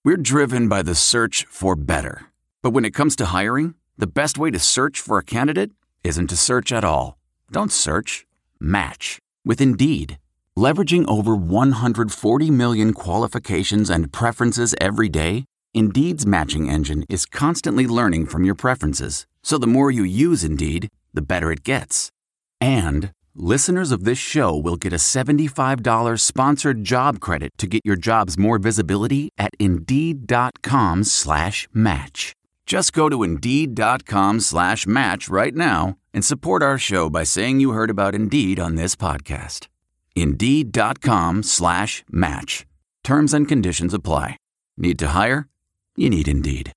We're driven by the search for better. But when it comes to hiring, the best way to search for a candidate isn't to search at all. Don't search. Match with Indeed. Leveraging over 140 million qualifications and preferences every day, Indeed's matching engine is constantly learning from your preferences. So the more you use Indeed, the better it gets. And listeners of this show will get a $75 sponsored job credit to get your jobs more visibility at Indeed.com/match. Just go to Indeed.com/match right now and support our show by saying you heard about Indeed on this podcast. Indeed.com/match. Terms and conditions apply. Need to hire? You need Indeed.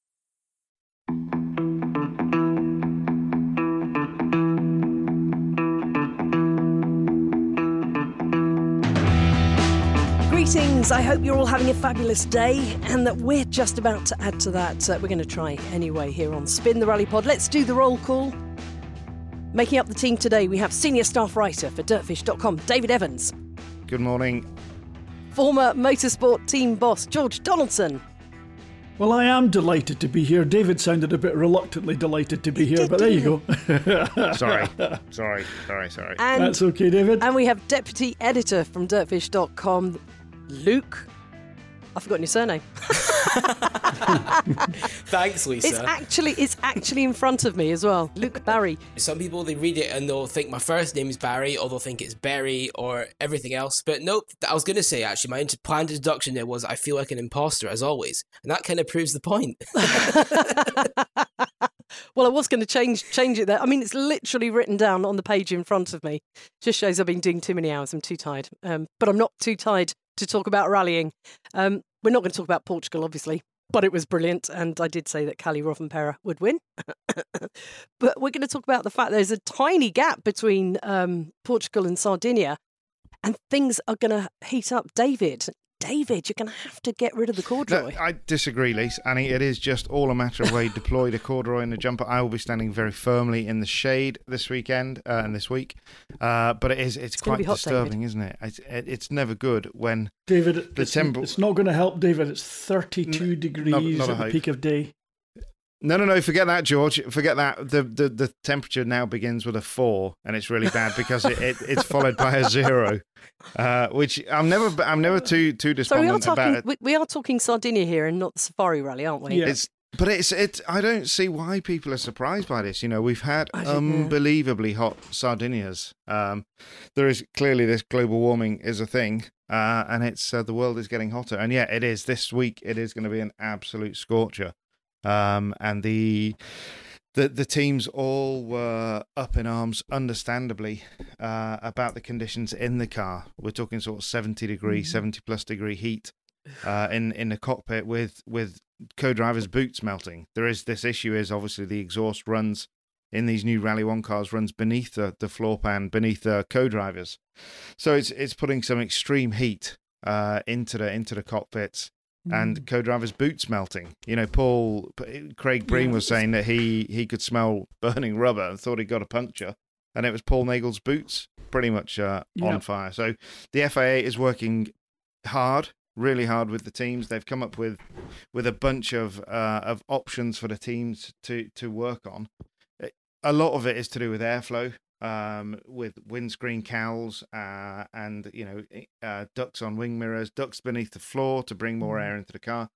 Greetings, I hope you're all having a fabulous day and that we're just about to add to that. We're going to try anyway here on Spin the Rally Pod. Let's do the roll call. Making up the team today, we have senior staff writer for Dirtfish.com, David Evans. Good morning. Former motorsport team boss, George Donaldson. Well, I am delighted to be here. David sounded a bit reluctantly delighted to be here, but there you go. Sorry. And, that's okay, David. And we have deputy editor from Dirtfish.com, Luke. I've forgotten your surname. Thanks, Lisa. It's actually in front of me as well. Luke Barry. Some people, they read it and they'll think my first name is Barry, or they'll think it's Berry or everything else. But nope, I was going to say, actually, my planned introduction there was I feel like an imposter, as always. And that kind of proves the point. Well, I was going to change it there. I mean, it's literally written down on the page in front of me. Just shows I've been doing too many hours. I'm too tired. But I'm not too tired to talk about rallying. We're not going to talk about Portugal, obviously, but it was brilliant. And I did say that Kalle Rovanperä would win. But we're going to talk about the fact there's a tiny gap between Portugal and Sardinia, and things are going to heat up. David, you're going to have to get rid of the corduroy. No, I disagree, Lise. Annie, it is just all a matter of where you deploy the corduroy and the jumper. I will be standing very firmly in the shade this weekend and this week. But it's quite hot, disturbing, David. isn't it? It's never good when David, the it's not going to help, David. It's 32 degrees not at the peak of day. No, forget that, George. Forget that. The temperature now begins with a 4, and it's really bad because it's followed by a 0, which I'm never too despondent about it. We are talking Sardinia here and not the Safari Rally, aren't we? Yeah. It's I don't see why people are surprised by this. You know, we've had unbelievably hot Sardinias. There is clearly this global warming is a thing, and it's the world is getting hotter. And yeah, it is. This week it is going to be an absolute scorcher. And the teams all were up in arms, understandably, about the conditions in the car. We're talking sort of 70 plus degree heat in the cockpit with co-drivers' boots melting. There is this issue is obviously the exhaust runs in these new Rally 1 cars runs beneath the floor pan, beneath the co-drivers. So it's putting some extreme heat into the cockpits. And co-drivers' boots melting. You know, Craig Breen was saying that he could smell burning rubber and thought he got a puncture. And it was Paul Nagel's boots pretty much on fire. So the FIA is working hard, really hard with the teams. They've come up with a bunch of options for the teams to work on. A lot of it is to do with airflow. With windscreen cowls and ducts on wing mirrors, ducts beneath the floor to bring more air into the car.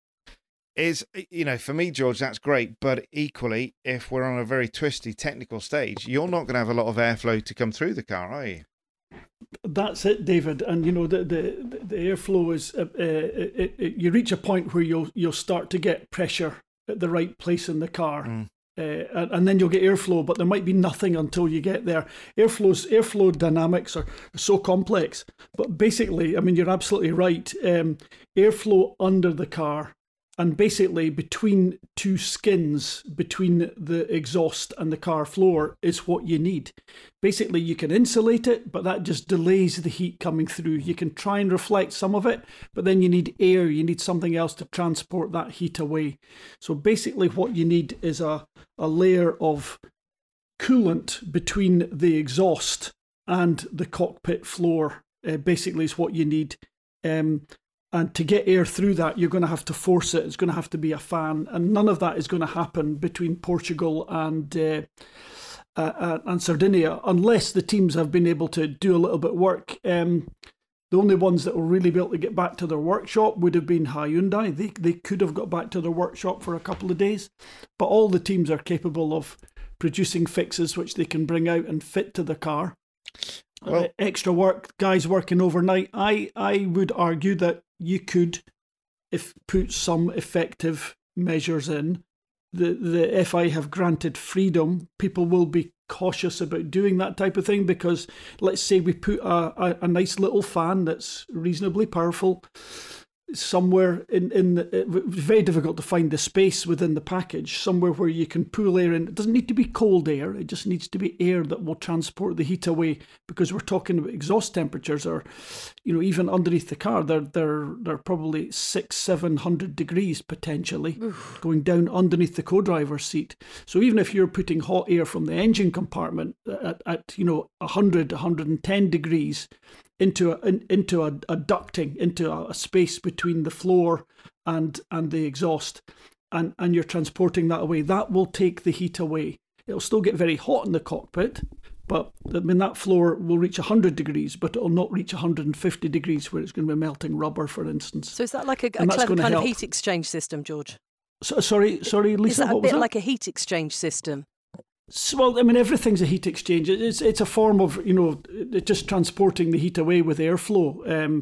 For me, George, that's great. But equally, if we're on a very twisty technical stage, you're not going to have a lot of airflow to come through the car, are you? That's it, David. And the airflow is you reach a point where you'll start to get pressure at the right place in the car. And then you'll get airflow, but there might be nothing until you get there. Airflow dynamics are so complex, but basically, I mean, you're absolutely right. Airflow under the car and basically between two skins, between the exhaust and the car floor is what you need. Basically, you can insulate it, but that just delays the heat coming through. You can try and reflect some of it, but then you need air, you need something else to transport that heat away. So basically what you need is a layer of coolant between the exhaust and the cockpit floor, basically is what you need. And to get air through that, you're going to have to force it. It's going to have to be a fan, and none of that is going to happen between Portugal and Sardinia unless the teams have been able to do a little bit of work. The only ones that will really be able to get back to their workshop would have been Hyundai. They could have got back to their workshop for a couple of days, but all the teams are capable of producing fixes which they can bring out and fit to the car. Well, extra work, guys working overnight. I would argue that you could, if put some effective measures in. The FI have granted freedom. People will be cautious about doing that type of thing because, let's say, we put a nice little fan that's reasonably powerful somewhere it's very difficult to find the space within the package, somewhere where you can pull air in. It doesn't need to be cold air, it just needs to be air that will transport the heat away, because we're talking about exhaust temperatures are, even underneath the car, they're probably 600-700 degrees potentially. Oof. Going down underneath the co-driver's seat. So even if you're putting hot air from the engine compartment at 100-110 degrees into a ducting, into a space between the floor and the exhaust, and you're transporting that away, that will take the heat away. It'll still get very hot in the cockpit, but that floor will reach 100 degrees, but it'll not reach 150 degrees where it's going to be melting rubber, for instance. So is that like a clever kind of heat exchange system, George? Sorry, Lisa, is that what was that? like a heat exchange system? Well, everything's a heat exchange. It's a form of, just transporting the heat away with airflow.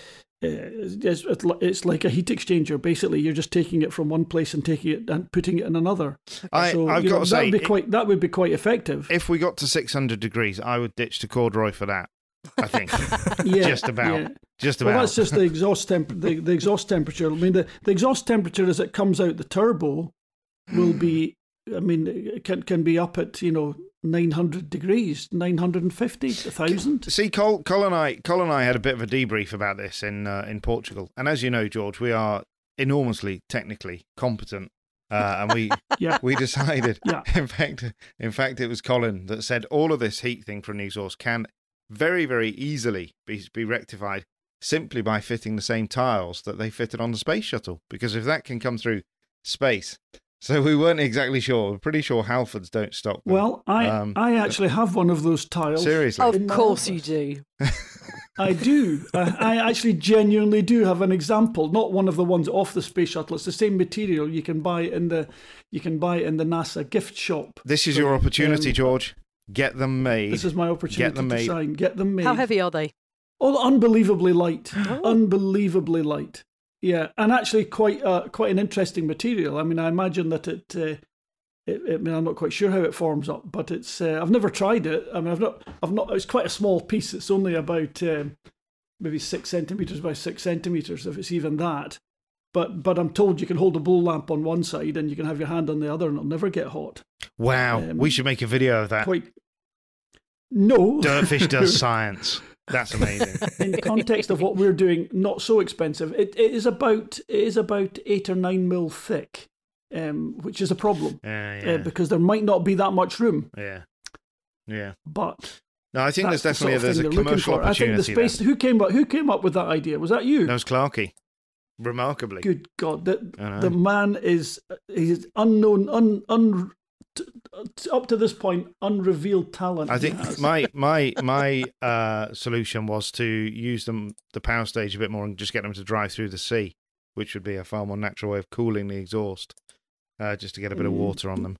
It's like a heat exchanger. Basically, you're just taking it from one place and taking it and putting it in another. I've got to say, that would be quite effective. If we got to 600 degrees, I would ditch the corduroy for that. I think. Just about. Yeah. Just about. Well, that's just the exhaust the exhaust temperature. The exhaust temperature as it comes out the turbo will be. It can be up at 900 degrees, 950, 1,000. See, Col and I had a bit of a debrief about this in Portugal, and as you know, George, we are enormously technically competent, and we we decided. Yeah. In fact, it was Colin that said all of this heat thing from the exhaust can very, very easily be rectified simply by fitting the same tiles that they fitted on the space shuttle, because if that can come through space. So we weren't exactly sure. We're pretty sure Halfords don't stock them. Well, I actually have one of those tiles. Seriously? Of course you do. I do. I actually genuinely do have an example. Not one of the ones off the space shuttle. It's the same material. You can buy it in the NASA gift shop. This is your opportunity, George. Get them made. This is my opportunity to shine. Get them made. How heavy are they? Oh, unbelievably light. Unbelievably light. Yeah, and actually quite an interesting material. I imagine that I'm not quite sure how it forms up, but it's. I've never tried it. I've not. It's quite a small piece. It's only about maybe 6 centimeters by 6 centimeters, if it's even that. But I'm told you can hold a bull lamp on one side and you can have your hand on the other, and it'll never get hot. Wow, we should make a video of that. No, Dirtfish does science. That's amazing. In the context of what we're doing, not so expensive. It is about 8 or 9 mil thick, which is a problem because there might not be that much room. Yeah. But no, I think there's a commercial opportunity. I think the space. Who came up with that idea? Was that you? That was Clarkey. Remarkably. Good God, the man he's unknown, up to this point, unrevealed talent. I think my solution was to use the power stage a bit more and just get them to drive through the sea, which would be a far more natural way of cooling the exhaust, just to get a bit of water on them.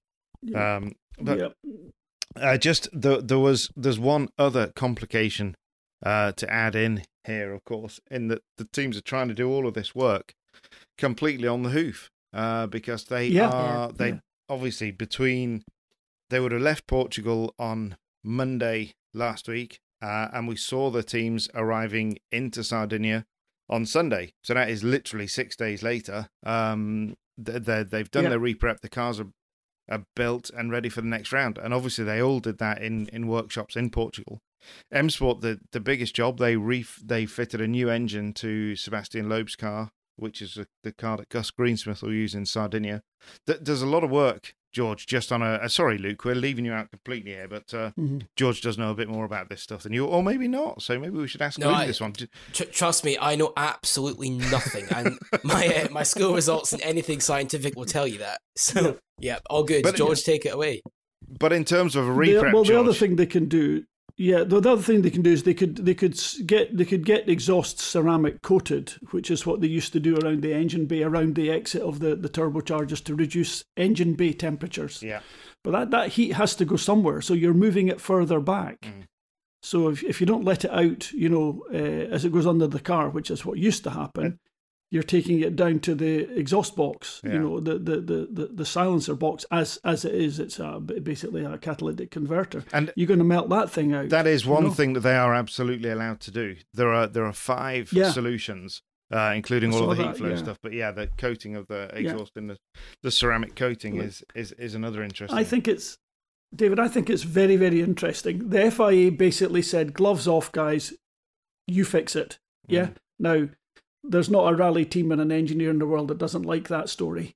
There's one other complication to add in here, of course, in that the teams are trying to do all of this work completely on the hoof, because they obviously they would have left Portugal on Monday last week, and we saw the teams arriving into Sardinia on Sunday. So that is literally 6 days later. They've done their reprep. The cars are built and ready for the next round. And obviously they all did that in workshops in Portugal. M Sport, the biggest job, they fitted a new engine to Sebastian Loeb's car, which is the car that Gus Greensmith will use in Sardinia. There's a lot of work George, just on sorry, Luke, we're leaving you out completely here, but George does know a bit more about this stuff than you, or maybe not. So maybe we should ask Luke this one. Trust me, I know absolutely nothing, and my school results in anything scientific will tell you that. So yeah, all good. But, George, take it away. But in terms of a reprep, the other thing they can do. Yeah, the other thing they can do is they could get exhaust ceramic coated, which is what they used to do around the engine bay, around the exit of the turbochargers to reduce engine bay temperatures. Yeah. But that heat has to go somewhere, so you're moving it further back. So if you don't let it out, as it goes under the car, which is what used to happen, you're taking it down to the exhaust box, the silencer box as it is. It's basically a catalytic converter. And you're going to melt that thing out. That is one thing that they are absolutely allowed to do. There are 5 solutions, including all of the heat flow stuff. But the coating of the exhaust in the ceramic coating is another interesting. David, I think it's very, very interesting. The FIA basically said, gloves off, guys, you fix it. Yeah. Now, there's not a rally team and an engineer in the world that doesn't like that story.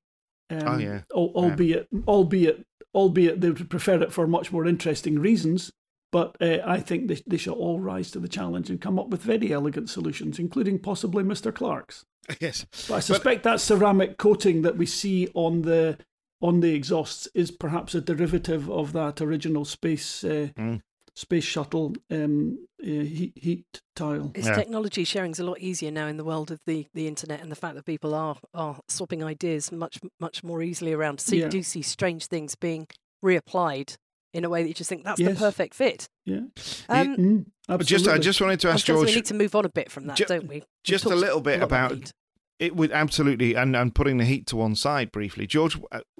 Albeit they would prefer it for much more interesting reasons. But I think they shall all rise to the challenge and come up with very elegant solutions, including possibly Mr. Clark's. Yes. But I suspect that ceramic coating that we see on the exhausts is perhaps a derivative of that original space shuttle heat tile. It's technology sharing's a lot easier now in the world of the internet, and the fact that people are swapping ideas much more easily around. So you do see strange things being reapplied in a way that you just think that's the perfect fit. Yeah. Absolutely. I just wanted to ask George. We need to move on a bit from that, don't we? Just a little bit about it. Would absolutely, and putting the heat to one side briefly, George.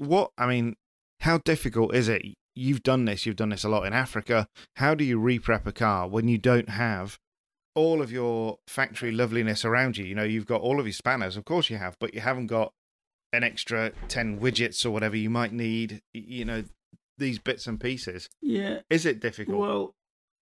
How difficult is it? You've done this a lot in Africa. How do you reprep a car when you don't have all of your factory loveliness around you? You've got all of your spanners, of course you have, but you haven't got an extra 10 widgets or whatever you might need, these bits and pieces. Yeah. Is it difficult? Well,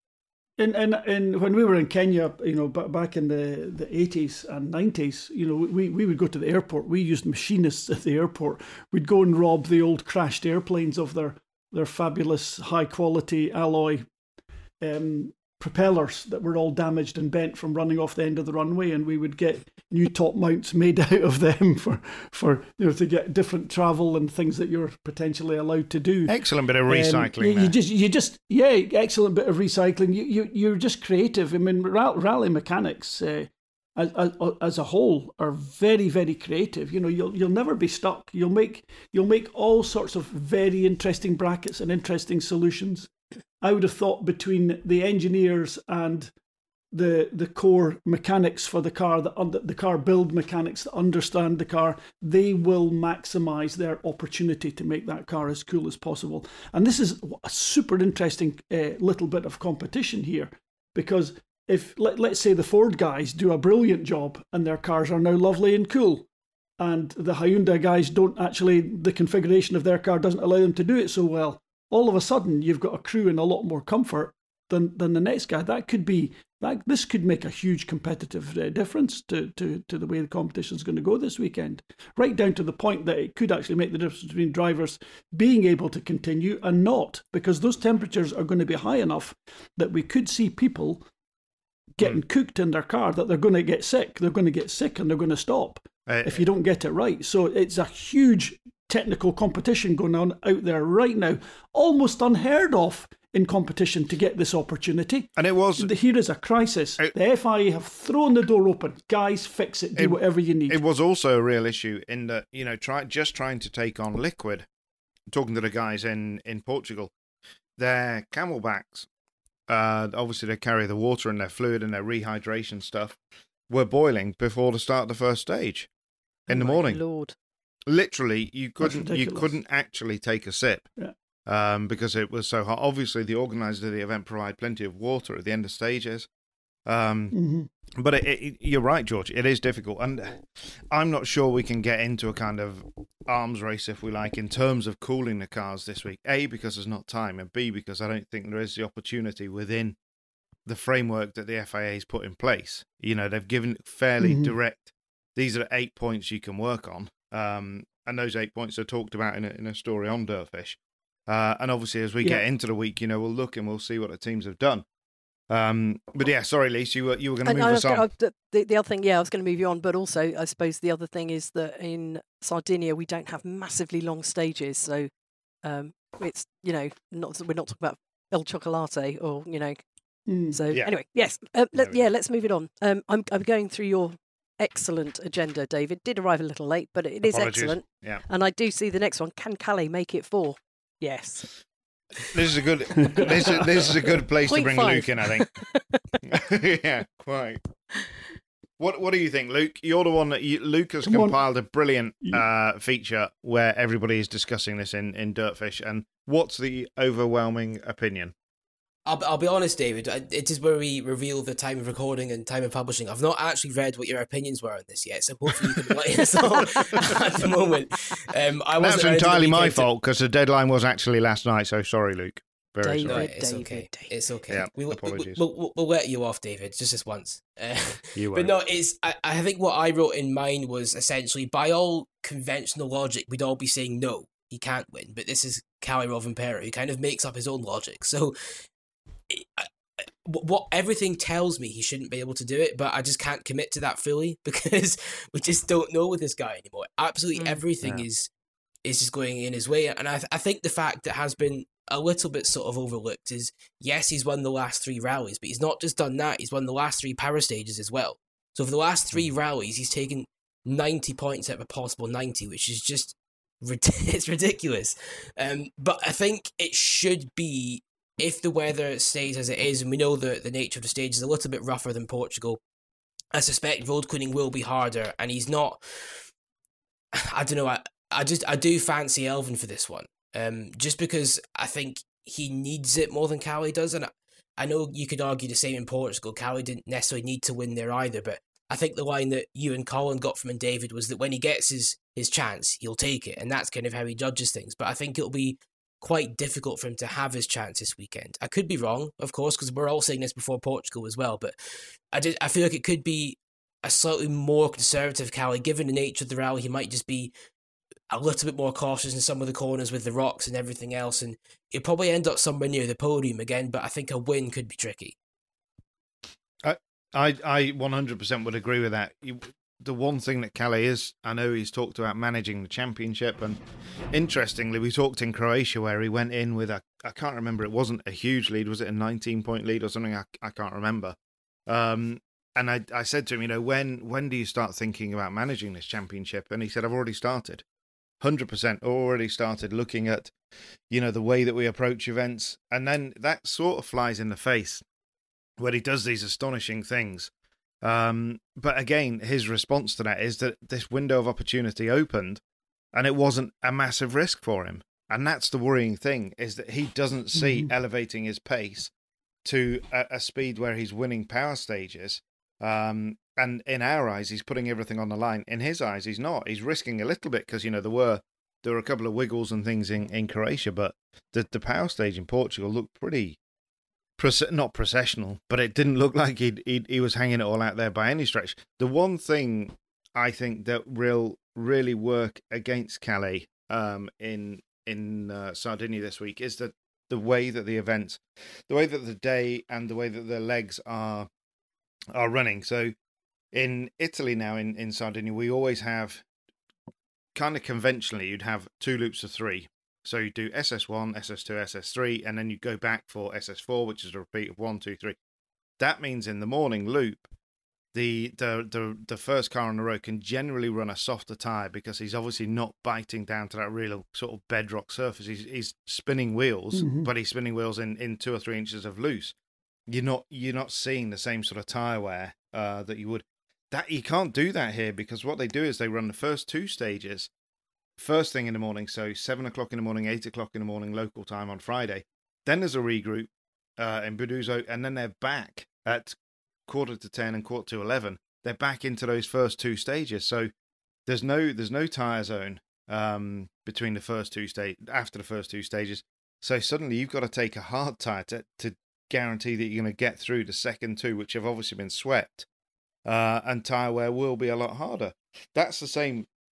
and when we were in Kenya, back in the 80s and 90s, we would go to the airport. We used machinists at the airport. We'd go and rob the old crashed airplanes of their fabulous high-quality alloy propellers that were all damaged and bent from running off the end of the runway, and we would get new top mounts made out of them for to get different travel and things that you're potentially allowed to do. Excellent bit of recycling. Excellent bit of recycling. You're just creative. I mean, rally mechanics as a whole are very, very creative. You'll never be stuck. You'll make all sorts of very interesting brackets and interesting solutions. I would have thought between the engineers and the core mechanics for the car, the car build mechanics that understand the car, they will maximize their opportunity to make that car as cool as possible. And this is a super interesting little bit of competition here, because if let's say the Ford guys do a brilliant job and their cars are now lovely and cool, and the Hyundai guys the configuration of their car doesn't allow them to do it so well, all of a sudden you've got a crew in a lot more comfort than the next guy. This could make a huge competitive difference to the way the competition is going to go this weekend, right down to the point that it could actually make the difference between drivers being able to continue and not, because those temperatures are going to be high enough that we could see people getting cooked in their car, that they're going to get sick. They're going to get sick and they're going to stop if you don't get it right. So it's a huge technical competition going on out there right now, almost unheard of in competition to get this opportunity. And here is a crisis. The FIA have thrown the door open. Guys, fix it. Do whatever you need. It was also a real issue in that, trying to take on liquid. Talking to the guys in Portugal, their Camelbacks, obviously they carry the water and their fluid and their rehydration stuff, were boiling before the start of the first stage in the morning. Lord. Literally, you couldn't actually take a sip because it was so hot. Obviously, the organisers of the event provide plenty of water at the end of stages. But you're right, George. It is difficult, and I'm not sure we can get into a kind of arms race, if we like, in terms of cooling the cars this week. A, because there's not time, and B, because I don't think there is the opportunity within the framework that the FIA has put in place. They've given fairly direct. These are 8 points you can work on. and those 8 points are talked about in a story on Dirtfish. And obviously, as we get into the week, we'll look and we'll see what the teams have done. But yeah, sorry, Lise, you were going to move us on. The other thing, I was going to move you on, but also I suppose the other thing is that in Sardinia we don't have massively long stages, so it's we're not talking about El Chocolate or So anyway, yes, let's move it on. I'm going through your excellent agenda, David. Did arrive a little late, but it is excellent. Yeah, and I do see the next one. Can Calais make it 4? Yes. This is a good. This is a good place to bring 0.5. Luke in, I think. Yeah, quite. What do you think, Luke? You're the one that Luke has compiled a brilliant feature where everybody is discussing this in Dirtfish. And what's the overwhelming opinion? I'll be honest, David. It is where we reveal the time of recording and time of publishing. I've not actually read what your opinions were on this yet, so hopefully you can enlighten us all at the moment. That's entirely my fault because the deadline was actually last night. So sorry, Luke. Very sorry. No, it's okay. It's okay. Yeah, apologies. We'll let you off, David, just this once. You but no, I think what I wrote in mine was essentially, by all conventional logic, we'd all be saying no, he can't win. But this is Kalle Rovanperä, who kind of makes up his own logic. So what everything tells me, he shouldn't be able to do it, but I just can't commit to that fully because we just don't know with this guy anymore. Absolutely everything is just going in his way, and I think the fact that has been a little bit sort of overlooked is, yes, he's won the last 3 rallies, but he's not just done that, he's won the last 3 power stages as well. So for the last 3 rallies, he's taken 90 points out of a possible 90, which is just it's ridiculous. But I think it should be, if the weather stays as it is, and we know the nature of the stage is a little bit rougher than Portugal, I suspect road cleaning will be harder, and he's not. I don't know. I do fancy Elfyn for this one, just because I think he needs it more than Kalle does, and I know you could argue the same in Portugal. Kalle didn't necessarily need to win there either, but I think the line that you and Colin got from David was that when he gets his chance, he'll take it, and that's kind of how he judges things. But I think it'll be quite difficult for him to have his chance this weekend. I could be wrong, of course, because we're all saying this before Portugal as well, but I feel like it could be a slightly more conservative Kalle. Given the nature of the rally, he might just be a little bit more cautious in some of the corners with the rocks and everything else, and he'll probably end up somewhere near the podium again, but I think a win could be tricky. I 100% would agree with that. The one thing that Kalle is, I know he's talked about managing the championship, and interestingly, we talked in Croatia where he went in with I can't remember, it wasn't a huge lead, was it a 19-point lead or something? I can't remember. And I said to him, when do you start thinking about managing this championship? And he said, I've already started. 100% already started looking at, the way that we approach events. And then that sort of flies in the face when he does these astonishing things. But again, his response to that is that this window of opportunity opened and it wasn't a massive risk for him. And that's the worrying thing, is that he doesn't see elevating his pace to a speed where he's winning power stages. And in our eyes, he's putting everything on the line. In his eyes, he's not. He's risking a little bit because, there were a couple of wiggles and things in Croatia, but the power stage in Portugal looked pretty, not processional, but it didn't look like he was hanging it all out there by any stretch. The one thing I think that will really work against Kalle in Sardinia this week is that the way that the day and the way that the legs are running. So in Italy now, in Sardinia, we always have, kind of conventionally, you'd have 2 loops of 3. So you do SS1, SS2, SS3, and then you go back for SS4, which is a repeat of 1, 2, 3. That means in the morning loop, the first car on the road can generally run a softer tyre because he's obviously not biting down to that real sort of bedrock surface. He's spinning wheels, but he's spinning wheels in 2 or 3 inches of loose. You're not seeing the same sort of tyre wear that you would. That you can't do that here because what they do is they run the first 2 stages first thing in the morning, so 7 o'clock in the morning, 8 o'clock in the morning local time on Friday. Then there's a regroup in Buduzzo, and then they're back at 9:45 and 11:15. They're back into those first 2 stages. So there's no tyre zone between the first 2 after the first 2 stages. So suddenly you've got to take a hard tyre to guarantee that you're going to get through the second 2, which have obviously been swept. And tyre wear will be a lot harder. That's the same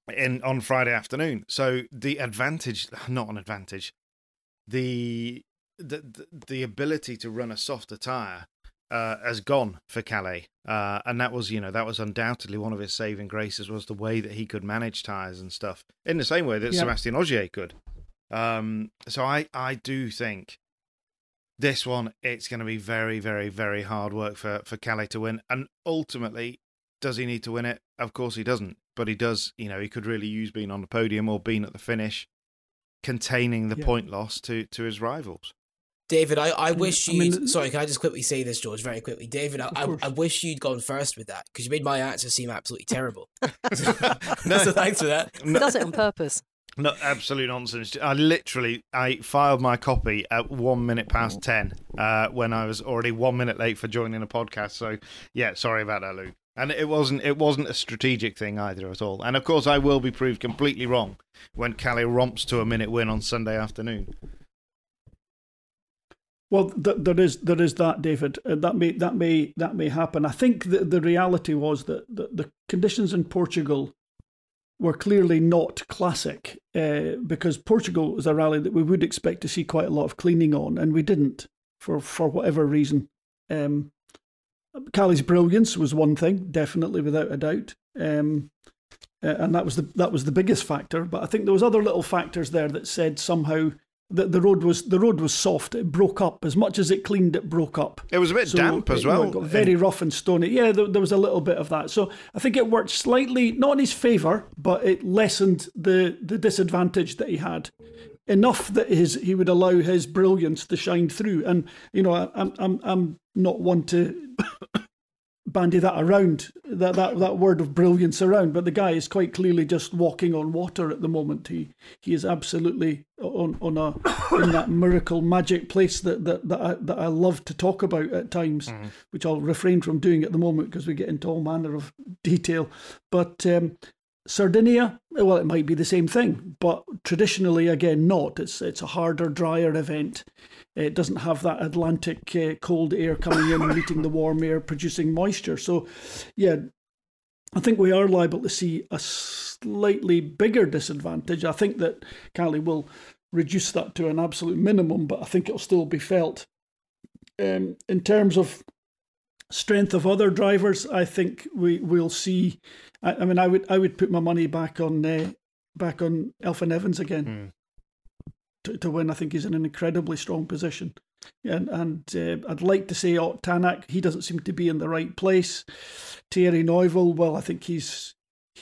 on Friday afternoon. So the advantage, not an advantage, the ability to run a softer tyre has gone for Calais, and that was undoubtedly one of his saving graces, was the way that he could manage tyres and stuff in the same way that Sébastien Ogier could. So I do think this one, it's going to be very, very, very hard work for Calais to win. And ultimately, does he need to win it? Of course he doesn't. But he does, he could really use being on the podium or being at the finish, containing the point loss to his rivals. David, I wish you'd... Sorry, can I just quickly say this, George, very quickly? David, I wish you'd gone first with that, because you made my answer seem absolutely terrible. So thanks for that. He does it on purpose. No, absolute nonsense. I filed my copy at 1 minute past 10 when I was already 1 minute late for joining a podcast. So, yeah, sorry about that, Luke. And it wasn't a strategic thing either at all. And, of course, I will be proved completely wrong when Calais romps to a minute win on Sunday afternoon. Well, there is that, David. That may happen. I think the reality was that the conditions in Portugal were clearly not classic, because Portugal was a rally that we would expect to see quite a lot of cleaning on, and we didn't for whatever reason. Calais' brilliance was one thing, definitely, without a doubt, and that was the biggest factor. But I think there was other little factors there that said somehow that the road was soft. It broke up as much as it cleaned. It broke up. It was a bit damp as well. It got very rough and stony. Yeah, there was a little bit of that. So I think it worked slightly, not in his favour, but it lessened the disadvantage that he had enough that he would allow his brilliance to shine through. And I'm not one to bandy that around, that word of brilliance around, but the guy is quite clearly just walking on water at the moment. He is absolutely in that miracle magic place that I love to talk about at times, which I'll refrain from doing at the moment because we get into all manner of detail. But Sardinia, well, it might be the same thing, but traditionally, again, not. It's a harder, drier event. It doesn't have that Atlantic cold air coming in and meeting the warm air, producing moisture. So, yeah, I think we are liable to see a slightly bigger disadvantage. I think that Calais will reduce that to an absolute minimum, but I think it'll still be felt. In terms of strength of other drivers, I think we'll see. I mean, I would put my money back on Elfyn Evans again to win. I think he's in an incredibly strong position, and I'd like to say Ott Tanak. He doesn't seem to be in the right place. Thierry Neuville, well, I think he's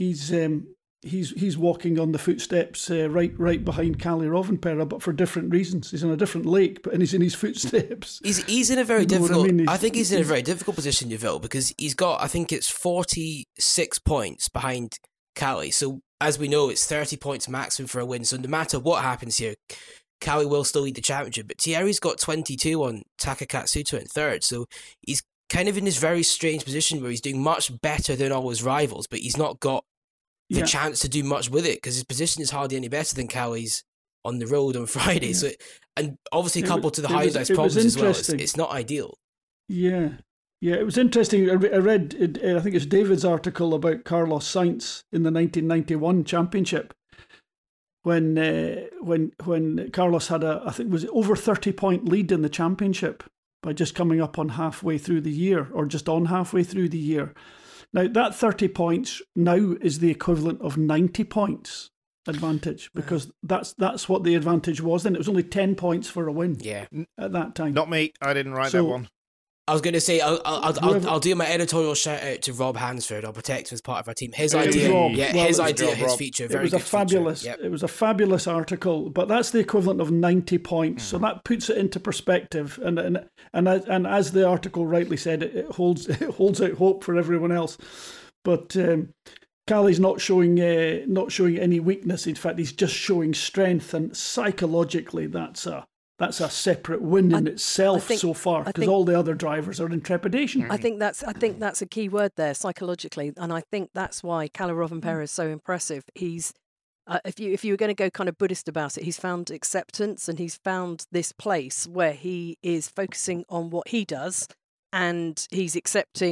walking on the footsteps right behind Kalle Rovanperä, but for different reasons. He's in a different lake, and he's in his footsteps. He's in a very difficult. I think he's in a very difficult position, Neuville, because he's got, I think it's 46 points behind Kalle. So as we know, it's 30 points maximum for a win. So no matter what happens here, Kalle will still lead the championship. But Thierry's got 22 on Taka Katsuta in third. So he's kind of in this very strange position where he's doing much better than all his rivals, but he's not got the chance to do much with it because his position is hardly any better than Calais' on the road on Friday. Yeah. So, and obviously coupled to the Hyundai's problems as well, it's not ideal. Yeah, it was interesting. I read, I think it's David's article about Carlos Sainz in the 1991 championship when Carlos had I think it was over 30-point lead in the championship by just coming up on halfway through the year or just on halfway through the year. Now, that 30 points now is the equivalent of 90 points advantage because that's what the advantage was. Then it was only 10 points for a win at that time. Not me. I didn't write that one. I was going to say, I'll do my editorial shout out to Rob Hansford. I'll protect him as part of our team. His idea, his feature, very good. It was a fabulous article, but that's the equivalent of 90 points. So that puts it into perspective. And as the article rightly said, it holds out hope for everyone else. But Calais not showing any weakness. In fact, he's just showing strength, and psychologically, that's a separate win in itself so far because all the other drivers are in trepidation. I think that's a key word there, psychologically, and I think that's why Kalle Rovanperä is so impressive. He's if you were going to go kind of Buddhist about it, he's found acceptance and he's found this place where he is focusing on what he does and he's accepting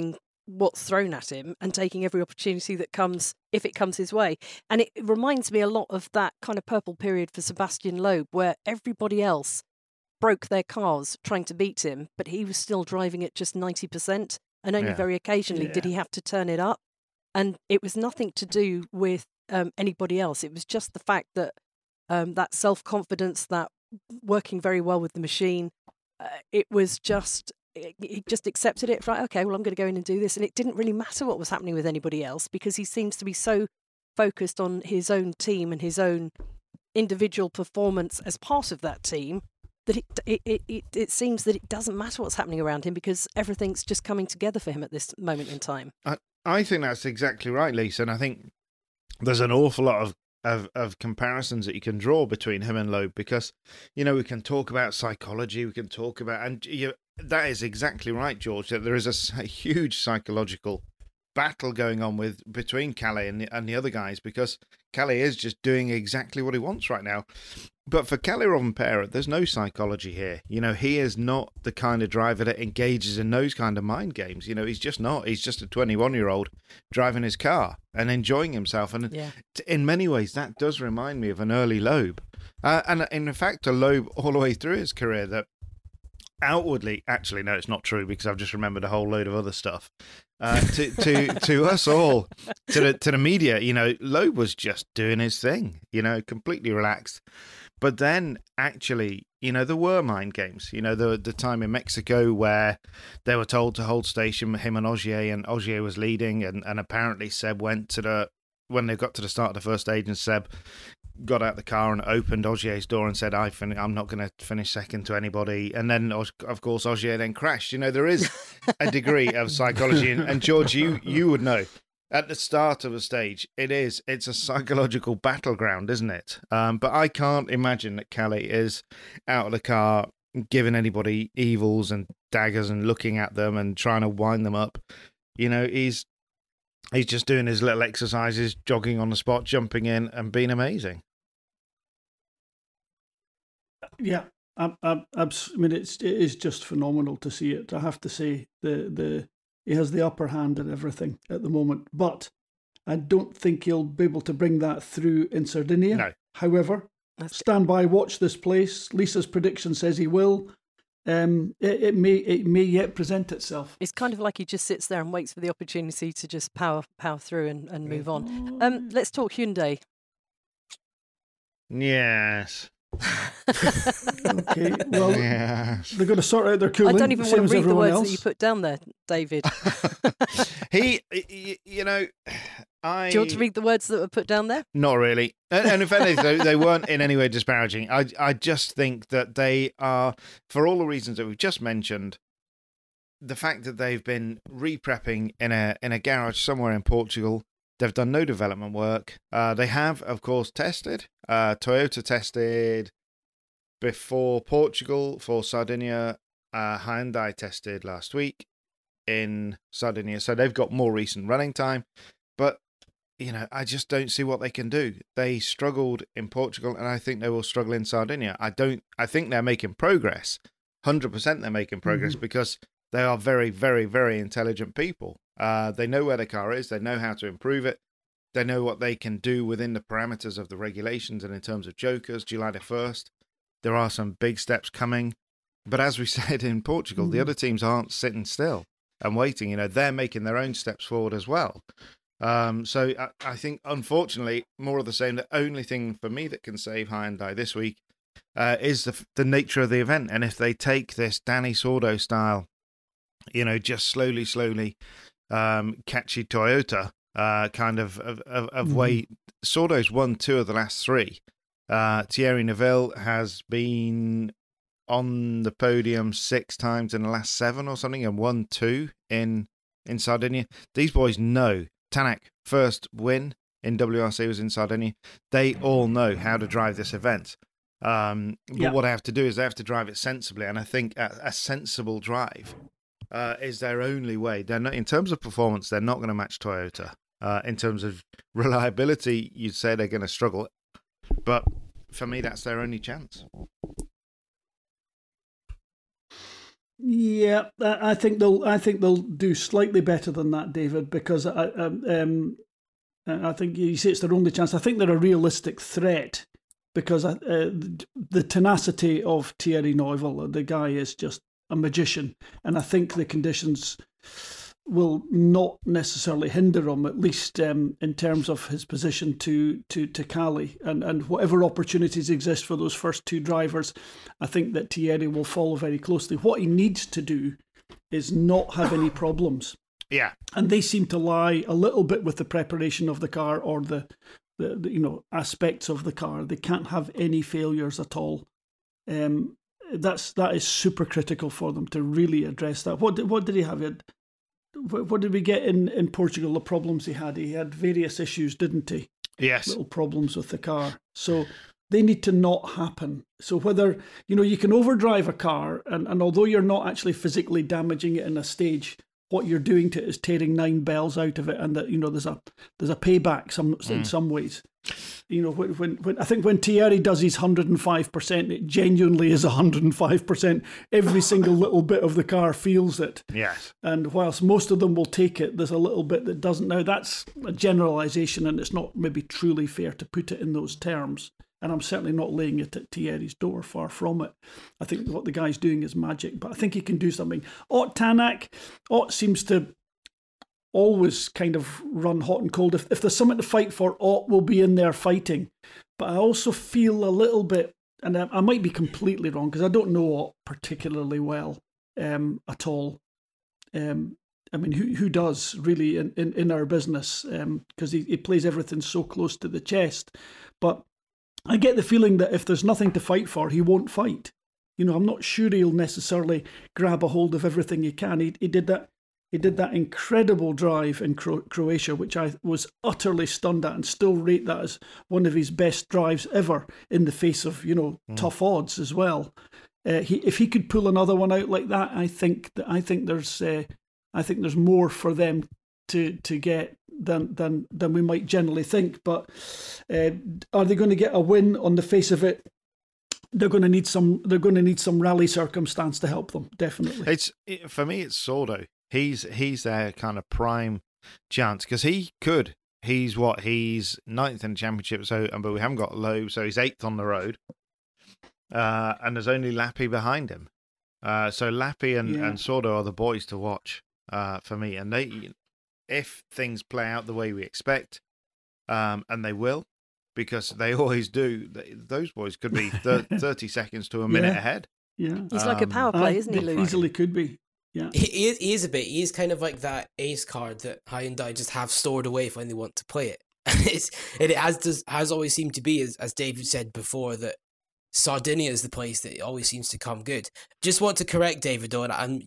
what's thrown at him and taking every opportunity that comes, if it comes his way. And it reminds me a lot of that kind of purple period for Sebastian Loeb, where everybody else broke their cars trying to beat him, but he was still driving at just 90%, and only very occasionally did he have to turn it up. And it was nothing to do with anybody else. It was just the fact that that self-confidence, that working very well with the machine, it was just, he just accepted it. Right, okay, well, I'm going to go in and do this. And it didn't really matter what was happening with anybody else, because he seems to be so focused on his own team and his own individual performance as part of that team, that it seems that it doesn't matter what's happening around him, because everything's just coming together for him at this moment in time. I think that's exactly right, Lisa. And I think there's an awful lot of comparisons that you can draw between him and Loeb, because, you know, we can talk about psychology, we can talk about, and that is exactly right, George, that there is a huge psychological battle going on between Kalle and the other guys, because Kalle is just doing exactly what he wants right now. But for Kalle Rovanperä, there's no psychology here. You know, he is not the kind of driver that engages in those kind of mind games. You know, he's just not. He's just a 21-year-old driving his car and enjoying himself. And in many ways, that does remind me of an early Loeb. And in fact, a Loeb all the way through his career that outwardly, actually, no, it's not true, because I've just remembered a whole load of other stuff. To us all, to the media, you know, Loeb was just doing his thing, you know, completely relaxed. But then, actually, you know, there were mind games. You know, the time in Mexico where they were told to hold station with him and Ogier was leading, and apparently Seb went when they got to the start of the first stage, and Seb got out the car and opened Ogier's door and said, I'm not going to finish second to anybody. And then, of course, Ogier then crashed. You know, there is a degree of psychology. And George, you would know, at the start of a stage, it's a psychological battleground, isn't it? But I can't imagine that Kalle is out of the car giving anybody evils and daggers and looking at them and trying to wind them up. You know, he's just doing his little exercises, jogging on the spot, jumping in and being amazing. Yeah, I mean, it is just phenomenal to see it. I have to say, he has the upper hand in everything at the moment, but I don't think he'll be able to bring that through in Sardinia. No. However, stand by, watch this place. Lisa's prediction says he will. It may yet present itself. It's kind of like he just sits there and waits for the opportunity to just power through and move on. Let's talk Hyundai. Yes. Okay, well, they're going to sort out their cooling. I don't even want to read the words else. that you put down there, David. You know, Do you want to read the words that were put down there? Not really. And in fact, they weren't in any way disparaging. I just think that they are, for all the reasons that we've just mentioned, the fact that they've been re-prepping in a garage somewhere in Portugal. They've done no development work. They have, of course, tested. Toyota tested before Portugal for Sardinia. Hyundai tested last week in Sardinia. So they've got more recent running time. But, you know, I just don't see what they can do. They struggled in Portugal, and I think they will struggle in Sardinia. I think they're making progress. 100% they're making progress because they are very, very, very intelligent people. They know where the car is. They know how to improve it. They know what they can do within the parameters of the regulations and in terms of jokers. July the 1st, there are some big steps coming. But as we said in Portugal, the other teams aren't sitting still and waiting. You know, they're making their own steps forward as well. So I think, unfortunately, more of the same. The only thing for me that can save Hyundai this week is the nature of the event. And if they take this Danny Sordo style, you know, just slowly, catchy Toyota kind of way. Sordo's won 2 of the last 3. Thierry Neuville has been on the podium 6 times in the last 7 or something, and won 2 in Sardinia. These boys know. Tanak, first win in WRC was in Sardinia. They all know how to drive this event. But what they have to do is they have to drive it sensibly, and I think a sensible drive is their only way. They're not, in terms of performance, they're not going to match Toyota. In terms of reliability, you'd say they're going to struggle. But for me, that's their only chance. Yeah, I think they'll do slightly better than that, David, because I think you say it's their only chance. I think they're a realistic threat because the tenacity of Thierry Neuville, the guy is just a magician, and I think the conditions will not necessarily hinder him, at least in terms of his position to Cali and whatever opportunities exist for those first two drivers. I think that Thierry will follow very closely. What he needs to do is not have any problems. Yeah, and they seem to lie a little bit with the preparation of the car or the aspects of the car. They can't have any failures at all. That is super critical for them to really address that. What did he have? What did we get in Portugal? The problems he had various issues, didn't he? Yes, little problems with the car. So they need to not happen. So whether you can overdrive a car, and although you're not actually physically damaging it in a stage, what you're doing to it is tearing 9 bells out of it, and that there's a payback in some ways. When I think when Thierry does his 105%, it genuinely is 105%. Every single little bit of the car feels it. Yes. And whilst most of them will take it, there's a little bit that doesn't. Now that's a generalisation, and it's not maybe truly fair to put it in those terms. And I'm certainly not laying it at Thierry's door, far from it. I think what the guy's doing is magic, but I think he can do something. Ott Tanak seems to always kind of run hot and cold. If there's something to fight for, Ott will be in there fighting. But I also feel a little bit, and I might be completely wrong, because I don't know Ott particularly well at all. I mean, who does really in our business? Because he plays everything so close to the chest. But I get the feeling that if there's nothing to fight for, he won't fight. I'm not sure he'll necessarily grab a hold of everything he can. He did that. He did that incredible drive in Croatia, which I was utterly stunned at, and still rate that as one of his best drives ever in the face of tough odds as well. If he could pull another one out like that, I think there's more for them to get than we might generally think. But are they going to get a win on the face of it? They're going to need some rally circumstance to help them. Definitely. For me, it's Sordo. He's their kind of prime chance, because he's 9th in the championship, but we haven't got Loeb, so he's 8th on the road, and there's only Lappi behind him. So Lappi and Sordo are the boys to watch for me, and they, if things play out the way we expect, and they will, because they always do, those boys could be 30 seconds to a minute ahead. Yeah, he's like a power play, isn't he, Luke? Easily could be. Yeah, he is a bit. He is kind of like that ace card that Hyundai just have stored away for when they want to play it. It has always seemed to be, as David said before, that Sardinia is the place that it always seems to come good. Just want to correct David though, and I'm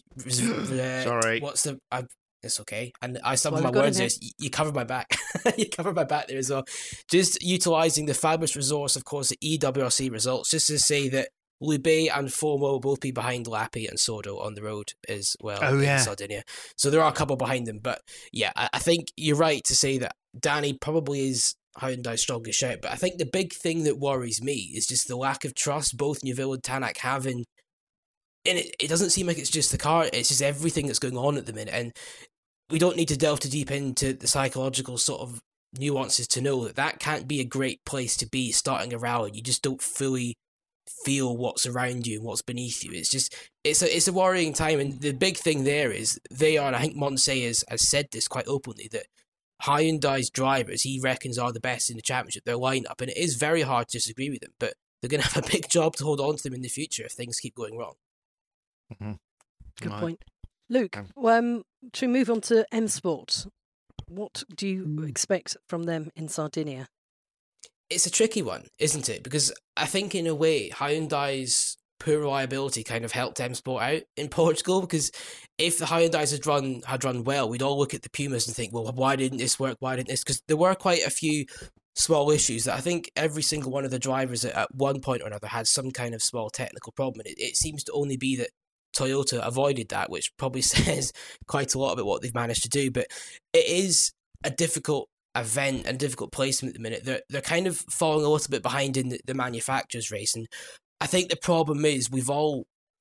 sorry. It's okay. And I stumbled my words there. You covered my back. You covered my back there as well. Just utilising the fabulous resource, of course, the EWRC results, just to say that Lube and Fomo will both be behind Lappi and Sordo on the road as well in Sardinia. So there are a couple behind them. But yeah, I think you're right to say that Danny probably is Hyundai's strongest shout. But I think the big thing that worries me is just the lack of trust both Neuville and Tanak have in. And it doesn't seem like it's just the car, it's just everything that's going on at the minute. And we don't need to delve too deep into the psychological sort of nuances to know that can't be a great place to be starting a rally. You just don't fully feel what's around you and what's beneath you. It's just, it's a worrying time. And the big thing there is and I think Montse has said this quite openly, that Hyundai's drivers, he reckons, are the best in the championship, their lineup. And it is very hard to disagree with them, but they're going to have a big job to hold on to them in the future if things keep going wrong. Mm-hmm. Good point. Luke, should we move on to M Sport? What do you expect from them in Sardinia? It's a tricky one, isn't it? Because I think in a way, Hyundai's poor reliability kind of helped M Sport out in Portugal, because if the Hyundais had run well, we'd all look at the Pumas and think, well, why didn't this work? Why didn't this? Because there were quite a few small issues that I think every single one of the drivers at one point or another had some kind of small technical problem. And it seems to only be that Toyota avoided that, which probably says quite a lot about what they've managed to do. But it is a difficult event and difficult placement at the minute. They're kind of falling a little bit behind in the manufacturers race, and I think the problem is we've all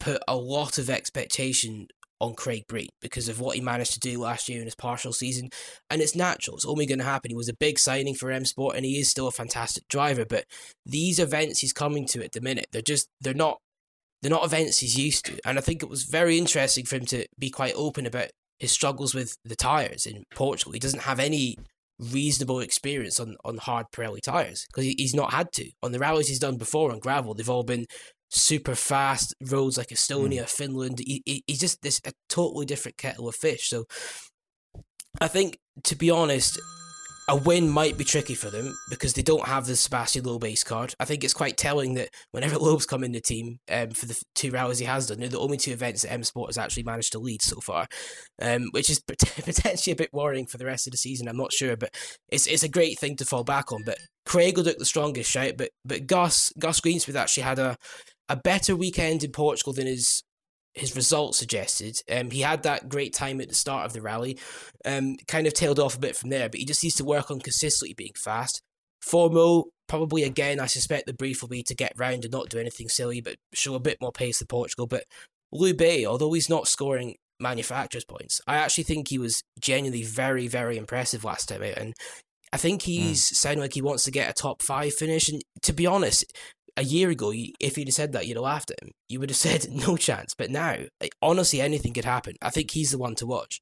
put a lot of expectation on Craig Breen because of what he managed to do last year in his partial season, and it's natural. It's only going to happen. He was a big signing for M Sport, and he is still a fantastic driver. But these events he's coming to at the minute, they're not events he's used to. And I think it was very interesting for him to be quite open about his struggles with the tyres in Portugal. He doesn't have any reasonable experience on hard Pirelli tyres because he's not had to. On the rallies he's done before on gravel, they've all been super fast roads like Estonia, Finland. He's just a totally different kettle of fish. So I think, to be honest, a win might be tricky for them because they don't have the Sebastian Loeb base card. I think it's quite telling that whenever Loeb's come in the team for the 2 rallies he has done, they're the only 2 events that M Sport has actually managed to lead so far, which is potentially a bit worrying for the rest of the season. I'm not sure, but it's a great thing to fall back on. But Craig will look the strongest shout, but Gus Greensmith actually had a better weekend in Portugal than his results suggested. He had that great time at the start of the rally, kind of tailed off a bit from there, but he just needs to work on consistently being fast. Formo, probably again, I suspect the brief will be to get round and not do anything silly, but show a bit more pace than Portugal. But Loubet, although he's not scoring manufacturer's points, I actually think he was genuinely very, very impressive last time out, and I think he's sounding like he wants to get a top 5 finish, and to be honest, a year ago, if he'd have said that, you'd have laughed at him. You would have said, no chance. But now, honestly, anything could happen. I think he's the one to watch.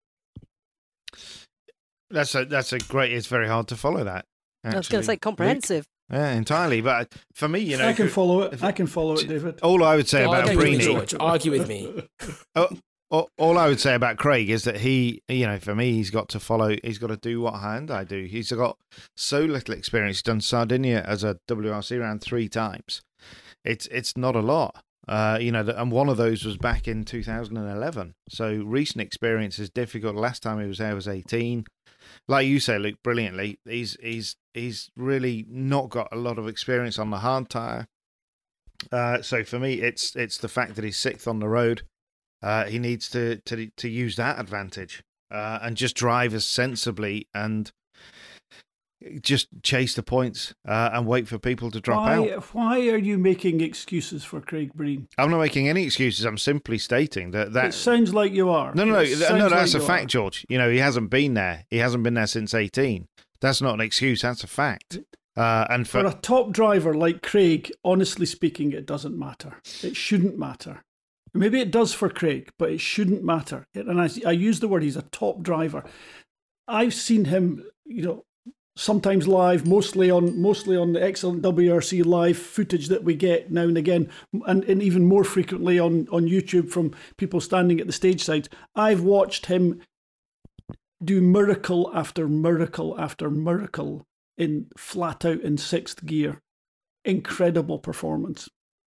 That's a great... It's very hard to follow that, actually. I was going to say comprehensive. Yeah, entirely. But for me, I can follow it. I can follow it, David. All I would say about Brini... Argue with me. All I would say about Craig is that he, for me, he's got to follow, he's got to do what I do. He's got so little experience. He's done Sardinia as a WRC round 3 times. It's not a lot, and one of those was back in 2011. So recent experience is difficult. Last time he was there was 18. Like you say, Luke, brilliantly, he's really not got a lot of experience on the hard tyre. So for me, it's the fact that he's 6th on the road. He needs to use that advantage and just drive as sensibly and just chase the points and wait for people to drop out. Why are you making excuses for Craig Breen? I'm not making any excuses. I'm simply stating that... It sounds like you are. No, that's a fact, George. He hasn't been there. He hasn't been there since 18. That's not an excuse. That's a fact. And for a top driver like Craig, honestly speaking, it doesn't matter. It shouldn't matter. Maybe it does for Craig, but it shouldn't matter. And I use the word, he's a top driver. I've seen him, sometimes live, mostly on the excellent WRC live footage that we get now and again, and even more frequently on YouTube from people standing at the stage sides. I've watched him do miracle after miracle after miracle in flat out in 6th gear. Incredible performance.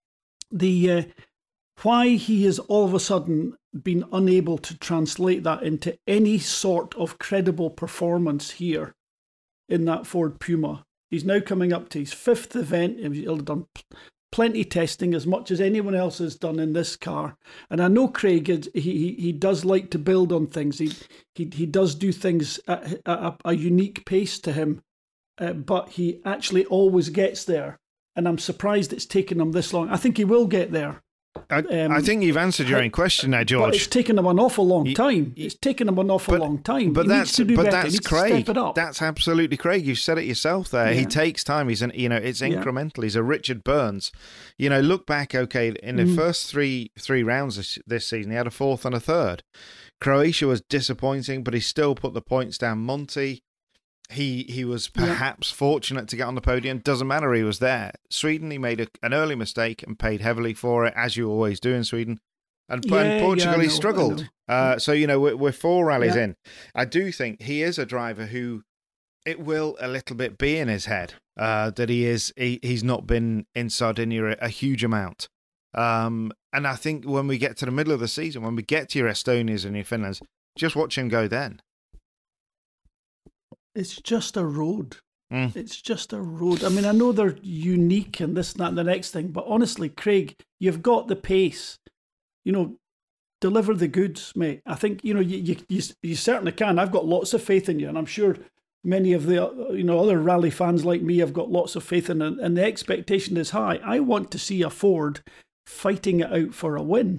Why he has all of a sudden been unable to translate that into any sort of credible performance here in that Ford Puma. He's now coming up to his 5th event. He'll have done plenty testing, as much as anyone else has done in this car. And I know Craig, he does like to build on things. He does do things at a unique pace to him, but he actually always gets there. And I'm surprised it's taken him this long. I think he will get there. I think you've answered your own question now, George. But it's taken him an awful long time. It's taken him an awful long time. But that's Craig. It up. That's absolutely Craig. You've said it yourself there. Yeah. He takes time. It's incremental. He's a Richard Burns. Look back. Okay, in the first three rounds this season, he had a 4th and a 3rd. Croatia was disappointing, but he still put the points down. Monty, he was perhaps fortunate to get on the podium. Doesn't matter, he was there. Sweden, he made an early mistake and paid heavily for it, as you always do in Sweden. And Portugal, he struggled. So, we're 4 rallies in. I do think he is a driver who it will a little bit be in his head that he's not been in Sardinia a huge amount. And I think when we get to the middle of the season, when we get to your Estonias and your Finlands, just watch him go then. It's just a road. It's just a road. I mean, I know they're unique and this, that, and the next thing, but honestly, Craig, you've got the pace. Deliver the goods, mate. I think, you certainly can. I've got lots of faith in you, and I'm sure many of the other rally fans like me have got lots of faith in it, and the expectation is high. I want to see a Ford fighting it out for a win.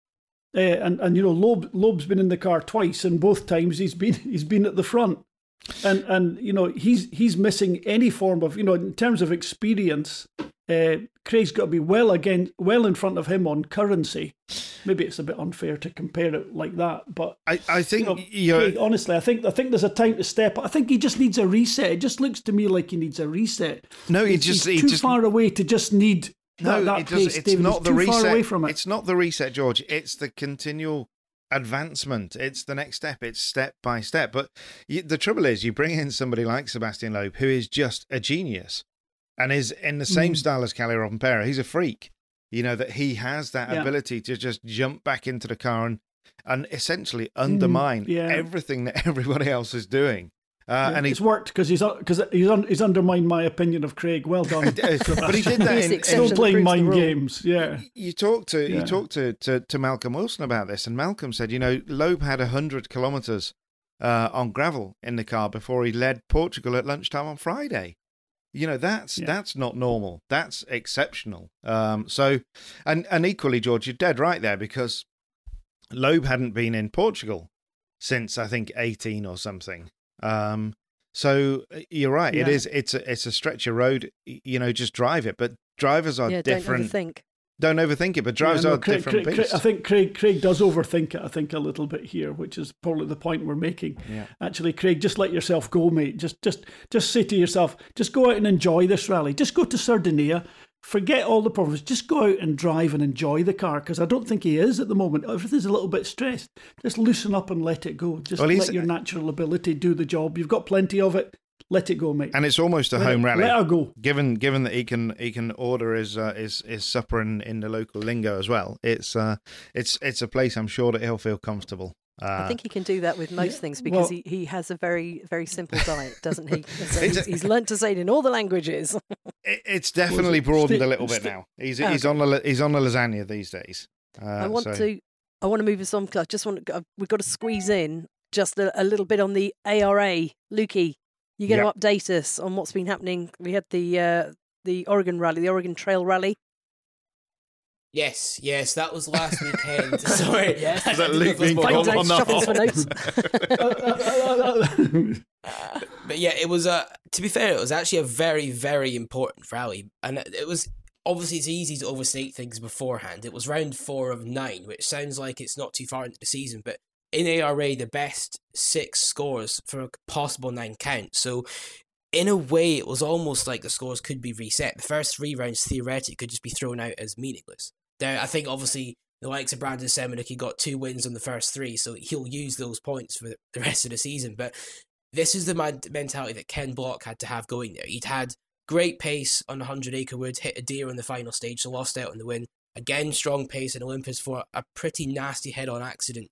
And you know, Loeb's been in the car twice, and both times he's been at the front. And you know, he's missing any form of, you know, in terms of experience. Craig's got to be well in front of him on currency. Maybe it's a bit unfair to compare it like that, but I think, Craig, honestly, I think there's a time to step. I think he just needs a reset. It just looks to me like he needs a reset. No, he's too far away to just need that pace. It's not the reset. Far away from it. It's not the reset, George. It's the continual advancement. It's the next step. It's step by step. But the trouble is, you bring in somebody like Sebastian Loeb, who is just a genius and is in the same style as Kalle Rovanperä. He's a freak. You know, that he has that ability to just jump back into the car and essentially undermine everything that everybody else is doing. And it's worked because he's undermined my opinion of Craig. Well done. But he did that. Still playing mind games. Yeah. You talked to Malcolm Wilson about this, and Malcolm said, you know, Loeb had 100 kilometers on gravel in the car before he led Portugal at lunchtime on Friday. You know, that's not normal. That's exceptional. So, and equally, George, you're dead right there, because Loeb hadn't been in Portugal since, I think, 18 or something. So you're right. Yeah. It's a stretch of road. You know, just drive it. But drivers are different. Don't overthink it. But drivers are different beasts. I think Craig does overthink it. I think a little bit here, which is probably the point we're making. Yeah. Actually, Craig, just let yourself go, mate. Just say to yourself, just go out and enjoy this rally. Just go to Sardinia. Forget all the problems. Just go out and drive and enjoy the car, because I don't think he is at the moment. Everything's a little bit stressed. Just loosen up and let it go. Just let your natural ability do the job. You've got plenty of it. Let it go, mate. And it's almost a home rally. Let her go. Given that he can order his supper in the local lingo as well. It's a place I'm sure that he'll feel comfortable. I think he can do that with most things, because he has a very, very simple diet, doesn't he? So he's learnt to say it in all the languages. It's definitely broadened a little bit now. He's on the lasagna these days. I want to move us on. We've got to squeeze in just a little bit on the ARA. Lukey, you're going to update us on what's been happening. We had the Oregon Rally, the Oregon Trail Rally. Yes, that was last weekend. Sorry. Yes. Is that Luke being called on the But yeah, it was to be fair, it was actually a very, very important rally. And it was, obviously it's easy to overstate things beforehand. It was round 4 of 9, which sounds like it's not too far into the season, but in ARA, the best 6 scores for a possible 9 count. So in a way, it was almost like the scores could be reset. The first 3 rounds theoretically could just be thrown out as meaningless. There, I think obviously the likes of Brandon Semeniuk, he got 2 wins on the first 3, so he'll use those points for the rest of the season. But this is the mentality that Ken Block had to have going there. He'd had great pace on 100 Acre Wood, hit a deer on the final stage, so lost out on the win. Again, strong pace in Olympus for a pretty nasty head-on accident.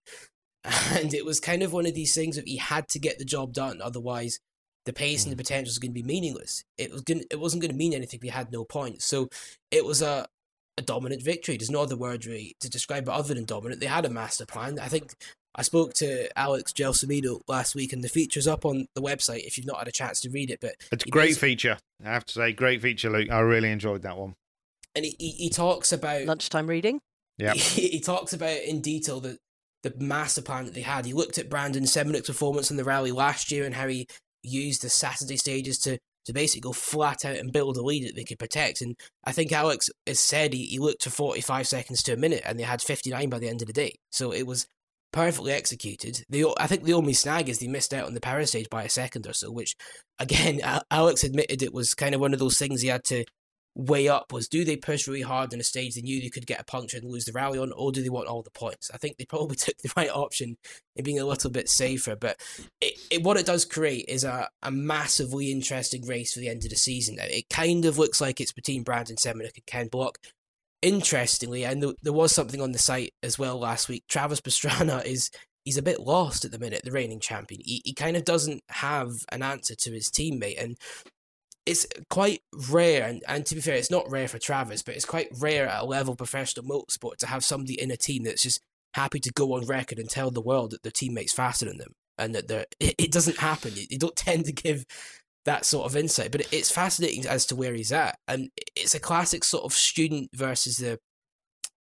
And it was kind of one of these things that he had to get the job done, otherwise the pace and the potential was going to be meaningless. It wasn't going to mean anything if he had no points. So it was a dominant victory. There's no other word really to describe it other than dominant. They had a master plan. I think I spoke to Alex Gelsomino last week, and the feature's up on the website if you've not had a chance to read it. But it's a great feature. I have to say, great feature, Luke. I really enjoyed that one. And he talks about lunchtime reading. Yeah, he talks about in detail the master plan that they had. He looked at Brandon Semeniuk's performance in the rally last year and how he used the Saturday stages to basically go flat out and build a lead that they could protect. And I think Alex has said he looked for 45 seconds to a minute, and they had 59 by the end of the day. So it was perfectly executed. I think the only snag is they missed out on the power stage by a second or so, which, again, Alex admitted it was kind of one of those things he had to weigh up, was do they push really hard on a stage they knew they could get a puncture and lose the rally on, or do they want all the points? I think they probably took the right option in being a little bit safer, but what it does create is a massively interesting race for the end of the season. It kind of looks like it's between Brandon Semeniuk and Ken Block. Interestingly, and there was something on the site as well last week, Travis Pastrana he's a bit lost at the minute, the reigning champion. He kind of doesn't have an answer to his teammate, and it's quite rare, and to be fair, it's not rare for Travis, but it's quite rare at a level of professional motorsport to have somebody in a team that's just happy to go on record and tell the world that their teammate's faster than them, and that it doesn't happen. You don't tend to give that sort of insight, but it's fascinating as to where he's at, and it's a classic sort of student versus the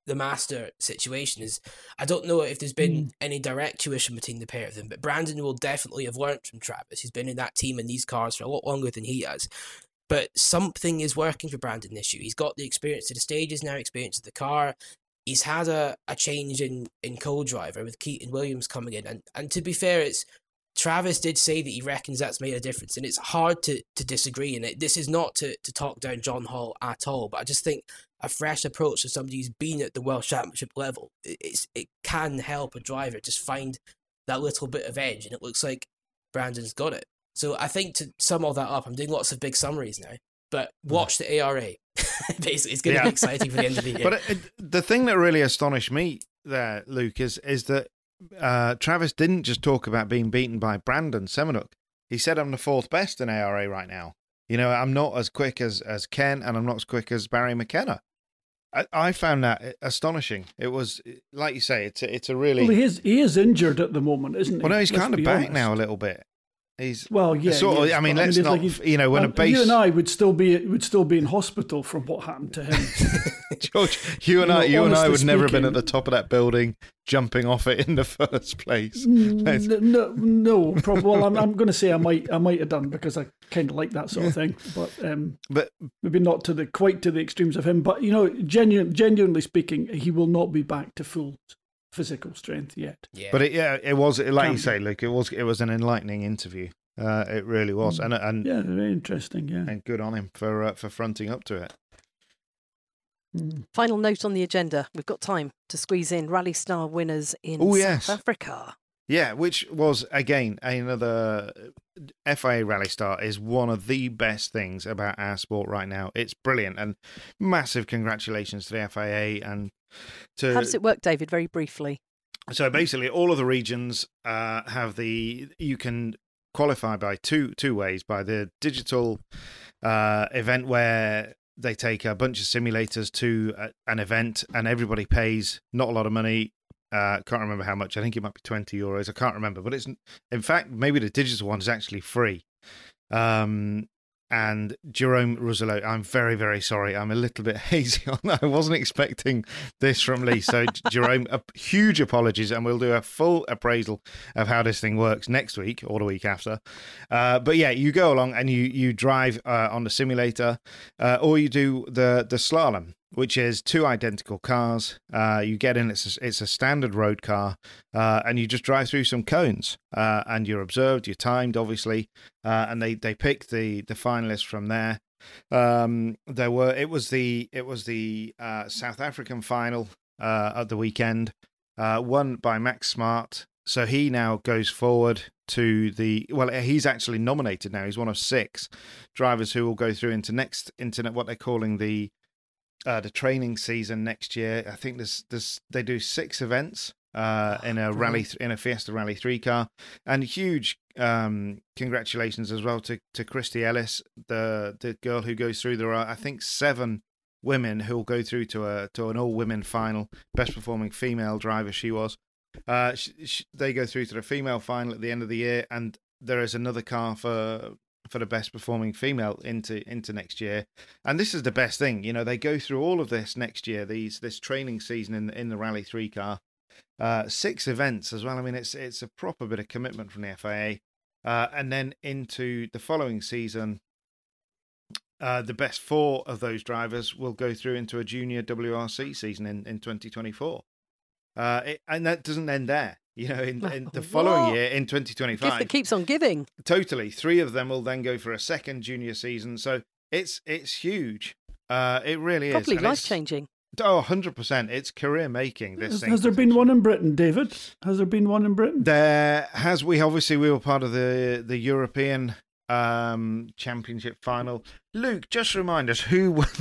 the master situation is, I don't know if there's been any direct tuition between the pair of them, but Brandon will definitely have learnt from Travis. He's been in that team and these cars for a lot longer than he has. But something is working for Brandon this year. He's got the experience to the stages now, experience of the car. He's had a change in co-driver with Keaton Williams coming in. And to be fair, Travis did say that he reckons that's made a difference, and it's hard to disagree. And this is not to talk down John Hall at all, but I just think a fresh approach to somebody who's been at the World Championship level, it can help a driver just find that little bit of edge, and it looks like Brandon's got it. So I think to sum all that up, I'm doing lots of big summaries now, but watch the ARA. Basically, it's going to be exciting for the end of the year. But the thing that really astonished me there, Luke, is that Travis didn't just talk about being beaten by Brandon Semenuk. He said, I'm the fourth best in ARA right now. You know, I'm not as quick as Ken, and I'm not as quick as Barry McKenna. I found that astonishing. It was, like you say, it's a really... Well, he is injured at the moment, isn't he? Well, no, he's kind of back now a little bit. He's sort of, I mean, let's not, you know, when a base... You and I would still be in hospital from what happened to him. George, you and I would never have been at the top of that building jumping off it in the first place. No problem. Well, I'm going to say I might have done, because I kind of like that sort of thing, but maybe not quite to the extremes of him. But you know, genuinely speaking, he will not be back to full physical strength yet. Yeah. But it was like you say, Luke. It was an enlightening interview. It really was, and yeah, very interesting. Yeah, and good on him for fronting up to it. Final note on the agenda. We've got time to squeeze in Rally Star winners in South Africa. Yeah, which was, again, another FIA Rally Star is one of the best things about our sport right now. It's brilliant, and massive congratulations to the FIA. And how does it work, David, very briefly? So basically, all of the regions you can qualify by two ways, by the digital event where they take a bunch of simulators to an event and everybody pays not a lot of money. Can't remember how much. I think it might be €20. I can't remember, but in fact, maybe the digital one is actually free. And Jerome Rosello, I'm very, very sorry. I'm a little bit hazy on that. I wasn't expecting this from Lee. So, Jerome, huge apologies, and we'll do a full appraisal of how this thing works next week or the week after. But yeah, you go along and you drive on the simulator, or you do the slalom, which is two identical cars. You get in, it's a standard road car, and you just drive through some cones, and you're observed, you're timed, obviously, and they pick the finalists from there. It was the South African final at the weekend, won by Max Smart. So he now goes forward to he's actually nominated now. He's one of 6 drivers who will go through into what they're calling the training season next year. I think they do 6 events in a Fiesta Rally 3 car, and huge congratulations as well to Christy Ellis, the girl who goes through. There are, I think, 7 women who will go through to an all women final. Best performing female driver she was. They go through to the female final at the end of the year, and there is another car for the best performing female into next year. And this is the best thing, you know, they go through all of this next year, this training season in the Rally 3 car, 6 events as well. I mean, it's a proper bit of commitment from the FIA, and then into the following season, the best 4 of those drivers will go through into a junior WRC season in 2024, and that doesn't end there. You know, in the following year, in 2025... Gift that keeps on giving. Totally. 3 of them will then go for a second junior season. So it's huge. It really is. Probably life-changing. Oh, 100%. It's career-making, this thing. Has there been one in Britain, David? Has there been one in Britain? There has. We were part of the European championship final. Luke, just remind us who won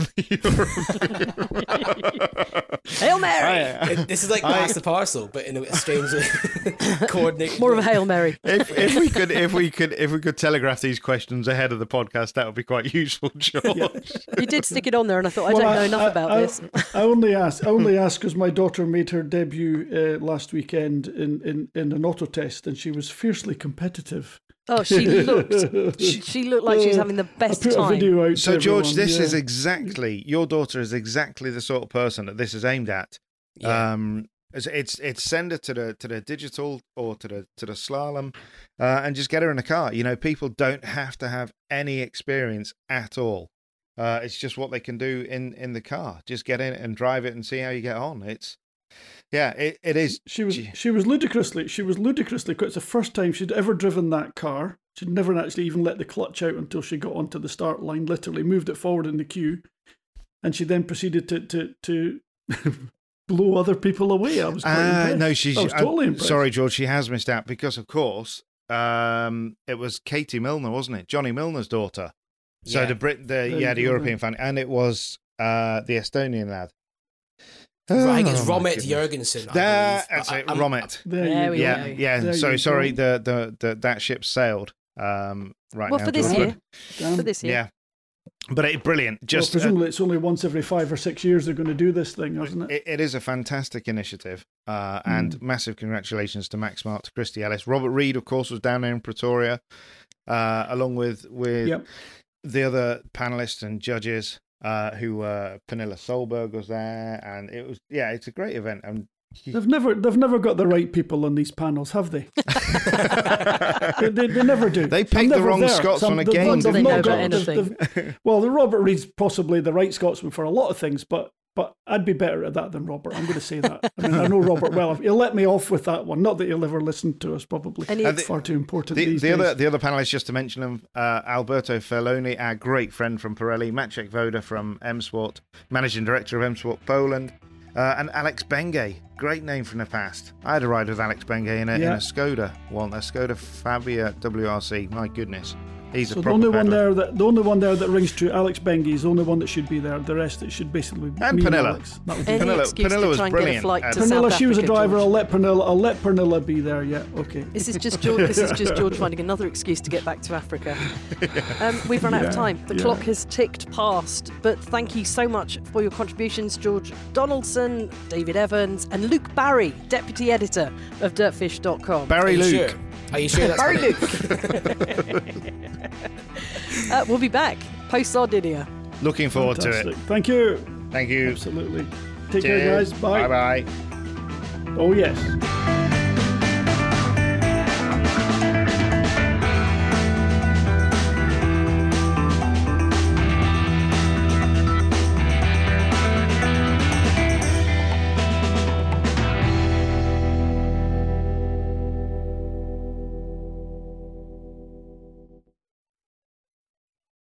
the European. Hail Mary! This is like Pass the Parcel, but in a strangely coordinated. More of a Hail Mary. If we could telegraph these questions ahead of the podcast, that would be quite useful, George. Yeah. You did stick it on there, and I thought I don't know enough about this. I only ask because my daughter made her debut last weekend in an auto test, and she was fiercely competitive. Oh, she looked like she was having the best time. A video out so, George, this is exactly, your daughter is exactly the sort of person that this is aimed at. Yeah. It's send her to the digital or to the slalom, and just get her in a car. You know, people don't have to have any experience at all. It's just what they can do in the car. Just get in and drive it and see how you get on. It is. She was ludicrously quick. It's the first time she'd ever driven that car. She'd never actually even let the clutch out until she got onto the start line. Literally moved it forward in the queue, and she then proceeded to blow other people away. I was quite impressed. No, I was totally impressed. Sorry, George, she has missed out because, of course, it was Katie Milner, wasn't it? Johnny Milner's daughter. So the European fan, and it was the Estonian lad. I think it's Romet Jurgensen. That's it, Romet. There we go. Yeah. Sorry. That ship sailed right now. For this year. For this year. Yeah. But it's brilliant. Just presumably it's only once every 5 or 6 years they're going to do this thing, isn't it? It is a fantastic initiative, and massive congratulations to Max Mark, to Christy Ellis. Robert Reed, of course, was down there in Pretoria, along with the other panelists and judges, who Pernilla Solberg was there, and it was it's a great event. And they've never got the right people on these panels, have they? they never do. They picked the wrong Scotsman again. They know about anything. Well, the Robert Reed's possibly the right Scotsman for a lot of things, but I'd be better at that than Robert. I'm going to say that. I mean, I know Robert well. He'll let me off with that one. Not that he'll ever listen to us, probably. It's far too important these days. The other panelists, just to mention them, Alberto Ferloni, our great friend from Pirelli, Maciek Woda from M-Sport, Managing Director of M-Sport Poland, and Alex Bengay, great name from the past. I had a ride with Alex Bengay in a Skoda, a Skoda Fabia WRC. My goodness, he's a proper peddler. The only one there that rings true, Alex Bengay, is the only one that should be there. The rest, it should basically be and me Pernilla. And Alex. Pernilla was brilliant. Pernilla, she was a driver. I'll let Pernilla be there. Yeah, okay. This is just George finding another excuse to get back to Africa. We've run out of time. The clock has ticked past. But thank you so much for your contributions, George Donaldson, David Evans, and Luke Barry, Deputy Editor of Dirtfish.com. Barry Luke. Are you sure that's Barry Luke? We'll be back post Sardinia. Looking forward to it. Thank you. Thank you. Absolutely. Take care, guys. Bye. Bye. Oh, yes.